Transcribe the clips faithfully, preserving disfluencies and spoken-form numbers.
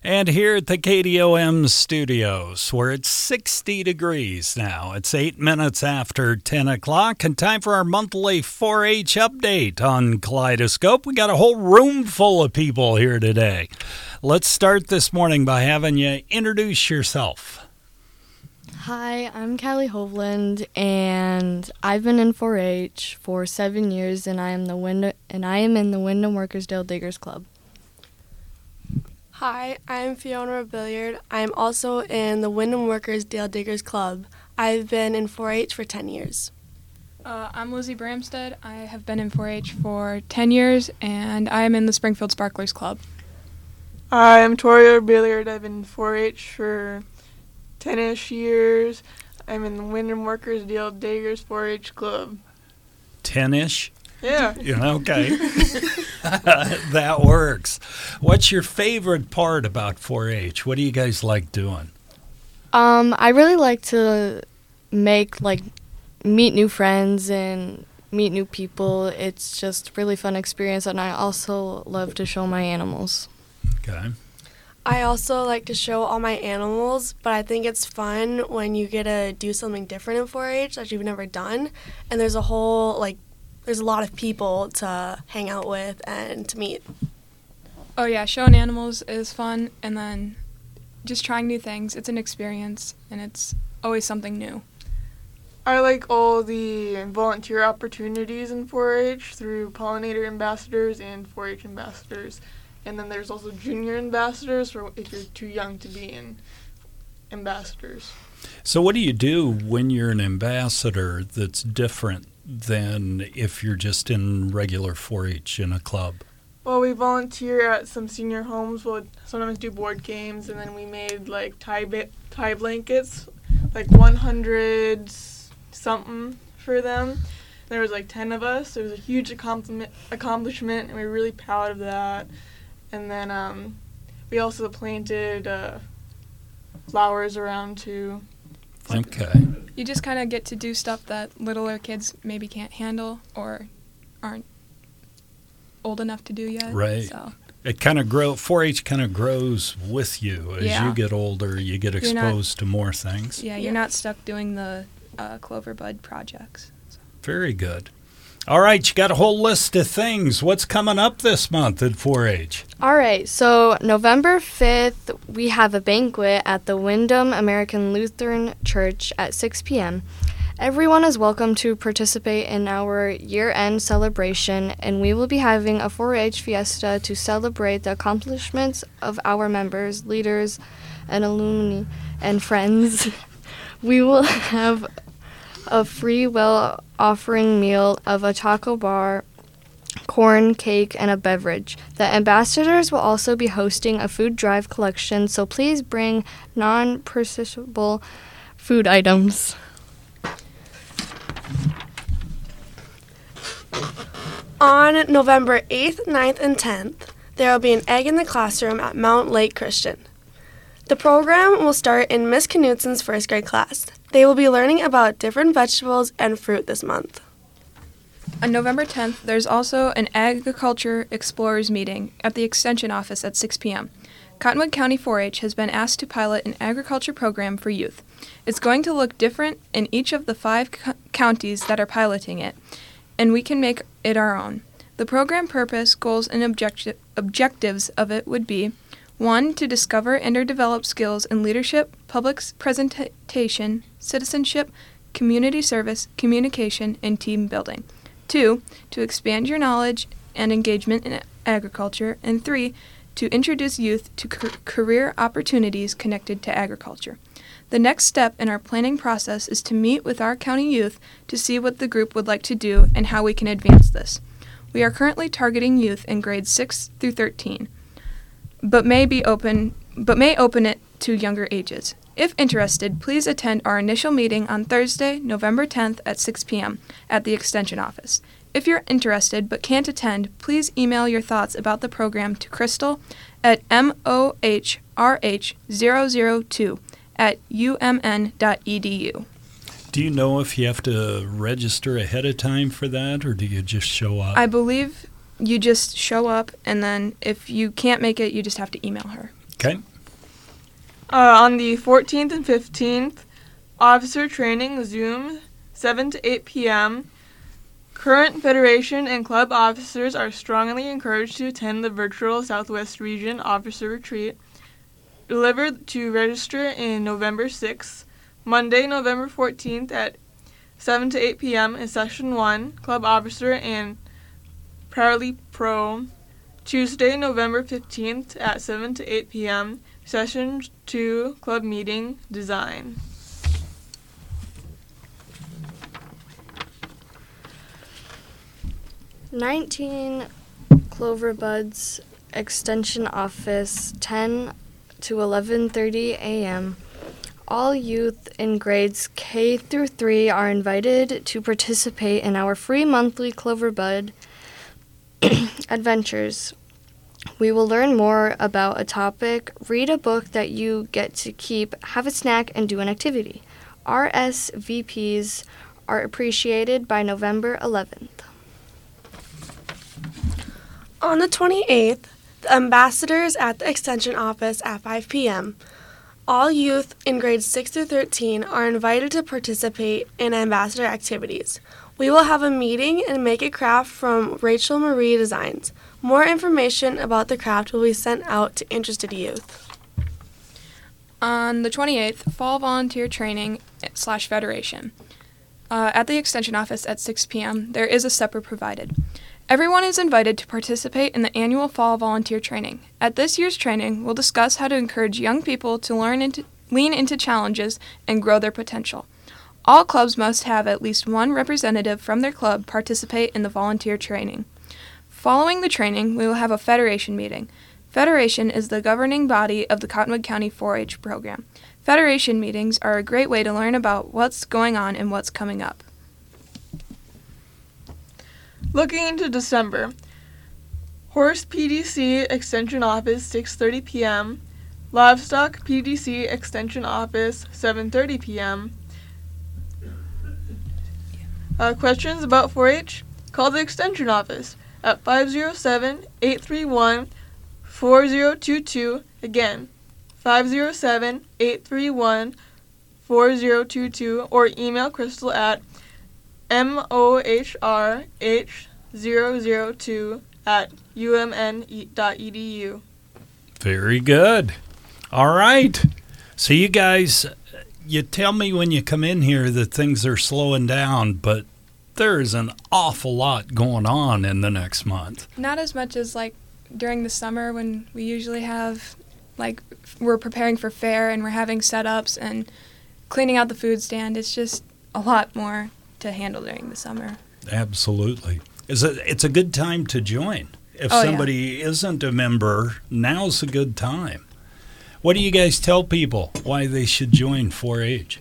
And here at the K D O M studios, we're at sixty degrees now. It's eight minutes after ten o'clock, and time for our monthly four H update on Kaleidoscope. We got a whole room full of people here today. Let's start this morning by having you introduce yourself. Hi, I'm Callie Hovland, and I've been in four H for seven years, and I am the Wyndham, and I am in the Wyndham Workersdale Diggers Club. Hi, I'm Fiona Billiard. I'm also in the Wyndham Workersdale Diggers Club. I've been in four H for ten years. Uh, I'm Lizzie Bramstead. I have been in four H for ten years, and I am in the Springfield Sparklers Club. I'm Toria Billiard. I've been in four H for ten-ish years. I'm in the Wyndham Workersdale Diggers four H Club. ten-ish? Yeah. Yeah, okay. That works. What's your favorite part about four H? What do you guys like doing? Um, I really like to make, like, meet new friends and meet new people. It's just really fun experience, and I also love to show my animals. Okay. I also like to show all my animals, but I think it's fun when you get to do something different in four H that you've never done, and there's a whole, like, there's a lot of people to hang out with and to meet. Oh yeah, showing animals is fun, and then just trying new things. It's an experience, and it's always something new. I like all the volunteer opportunities in four H through pollinator ambassadors and four H ambassadors. And then there's also junior ambassadors for if you're too young to be in ambassadors. So what do you do when you're an ambassador that's different than if you're just in regular four H in a club? Well, we volunteer at some senior homes. We'll sometimes do board games, and then we made like tie, ba- tie blankets, like one hundred something for them. There was like ten of us. It was a huge accomplishment, accomplishment, and we were really proud of that. And then um, we also planted uh, flowers around too. Okay. You just kind of get to do stuff that littler kids maybe can't handle or aren't old enough to do yet. Right. So. It kind of grow. four H kind of grows with you as Yeah. you get older. You get You're exposed not, to more things. Yeah, you're not stuck doing the uh, Clover Bud projects. So. Very good. All right, you got a whole list of things. What's coming up this month at four H? All right, so November fifth, we have a banquet at the Wyndham American Lutheran Church at six p.m. Everyone is welcome to participate in our year-end celebration, and we will be having a four H fiesta to celebrate the accomplishments of our members, leaders, and alumni and friends. We will have a free will offering meal of a taco bar, corn, cake, and a beverage. The ambassadors will also be hosting a food drive collection, so please bring non-perishable food items. On November eighth, ninth, and tenth, there will be an Egg in the Classroom at Mount Lake Christian. The program will start in Miss Knutson's first grade class. They will be learning about different vegetables and fruit this month. On November tenth, there's also an Agriculture Explorers meeting at the Extension office at six p.m. Cottonwood County four H has been asked to pilot an agriculture program for youth. It's going to look different in each of the five co- counties that are piloting it, and we can make it our own. The program purpose, goals, and objecti- objectives of it would be one. To discover and or develop skills in leadership, public presentation, citizenship, community service, communication, and team building. Two. To expand your knowledge and engagement in agriculture. And three. To introduce youth to ca- career opportunities connected to agriculture. The next step in our planning process is to meet with our county youth to see what the group would like to do and how we can advance this. We are currently targeting youth in grades six through thirteen. but may be open but may open it to younger ages. If interested, please attend our initial meeting on Thursday, November tenth at six p.m. at the Extension office. If you're interested but can't attend, please email your thoughts about the program to Crystal at m o h r h zero zero two at u m n dot e d u. Do you know if you have to register ahead of time for that, or do you just show up? I believe you just show up, and then if you can't make it, you just have to email her. Okay, Uh, on the fourteenth and fifteenth, officer training Zoom, seven to eight p.m. Current Federation and club officers are strongly encouraged to attend the virtual Southwest Region Officer Retreat, delivered to register in November sixth. Monday, November fourteenth at seven to eight p.m. is Session one, Club Officer and Proudly Pro. Tuesday, November fifteenth at seven to eight p.m., Session two, Club Meeting, Design. nineteen Clover Buds Extension Office, ten to eleven thirty a.m. All youth in grades K through three are invited to participate in our free monthly Clover Bud adventures. We will learn more about a topic, read a book that you get to keep, have a snack, and do an activity. R S V Ps are appreciated by November eleventh. On the twenty-eighth, the ambassadors at the Extension Office at five p.m. All youth in grades six through thirteen are invited to participate in ambassador activities. We will have a meeting and make a craft from Rachel Marie Designs. More information about the craft will be sent out to interested youth. On the twenty-eighth, Fall Volunteer Training slash Federation. Uh, at the Extension Office at six p.m., there is a supper provided. Everyone is invited to participate in the annual Fall Volunteer Training. At this year's training, we'll discuss how to encourage young people to learn into, lean into challenges and grow their potential. All clubs must have at least one representative from their club participate in the volunteer training. Following the training, we will have a Federation meeting. Federation is the governing body of the Cottonwood County four H program. Federation meetings are a great way to learn about what's going on and what's coming up. Looking into December, Horse P D C Extension Office, six thirty p.m., Livestock P D C Extension Office, seven thirty p.m. Uh, questions about four H? Call the Extension Office at five oh seven, eight three one, four oh two two. Again, five oh seven, eight three one, four oh two two, or email Crystal at M O H R H zero zero two at U M N dot E D U. Very good. All right. So you guys, you tell me when you come in here that things are slowing down, but there's an awful lot going on in the next month. Not as much as like during the summer when we usually have, like, we're preparing for fair and we're having setups and cleaning out the food stand. It's just a lot more to handle during the summer. Absolutely. Is it, it's a good time to join. If oh, somebody yeah. isn't a member, now's a good time. What do you guys tell people why they should join four H?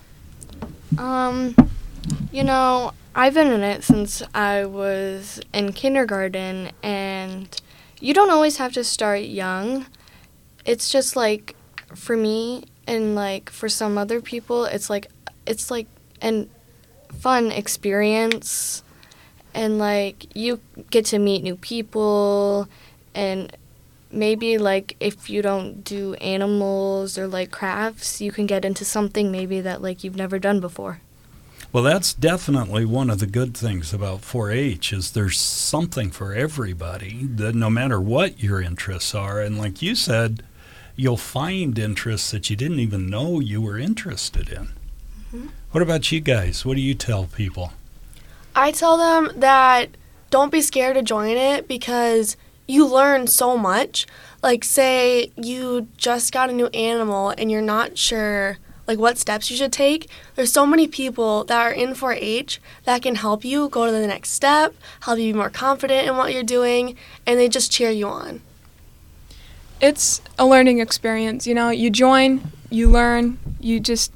Um, you know, I've been in it since I was in kindergarten, and you don't always have to start young. It's just like, for me and like for some other people, it's like it's like an fun experience, and like you get to meet new people, and maybe like if you don't do animals or like crafts, you can get into something maybe that like you've never done before. Well, that's definitely one of the good things about four H is there's something for everybody, that no matter what your interests are. And like you said, you'll find interests that you didn't even know you were interested in. Mm-hmm. What about you guys? What do you tell people? I tell them that don't be scared to join it because you learn so much. Like, say you just got a new animal and you're not sure like what steps you should take. There's so many people that are in four H that can help you go to the next step, help you be more confident in what you're doing, and they just cheer you on. It's a learning experience, you know. You join, you learn, you just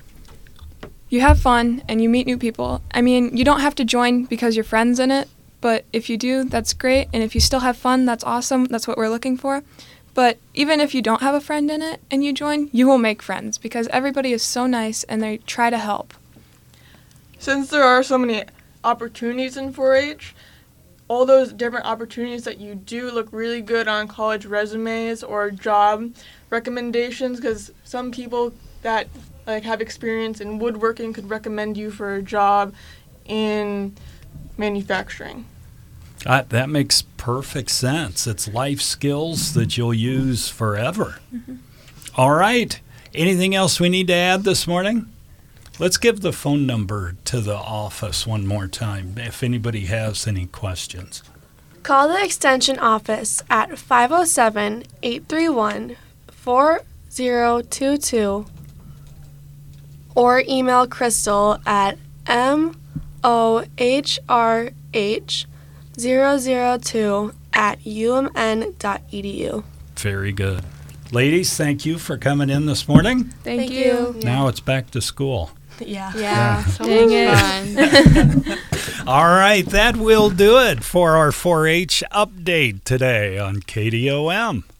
you have fun and you meet new people. I mean, you don't have to join because your friend's in it, but if you do, that's great, and if you still have fun, that's awesome. That's what we're looking for. But even if you don't have a friend in it and you join, you will make friends because everybody is so nice and they try to help. Since there are so many opportunities in four H, all those different opportunities that you do look really good on college resumes or job recommendations, because some people that like have experience in woodworking could recommend you for a job in manufacturing. Uh, that makes perfect sense. It's life skills that you'll use forever. Mm-hmm. All right. Anything else we need to add this morning? Let's give the phone number to the office one more time if anybody has any questions. Call the Extension office at five oh seven, eight three one, four oh two two or email Crystal at m o h r h zero zero two at u m n dot e d u. Very good. Ladies, thank you for coming in this morning. Thank, Thank you. you. Now it's back to school. Yeah. Yeah, so Dang much fun. All right, that will do it for our four H update today on K D O M.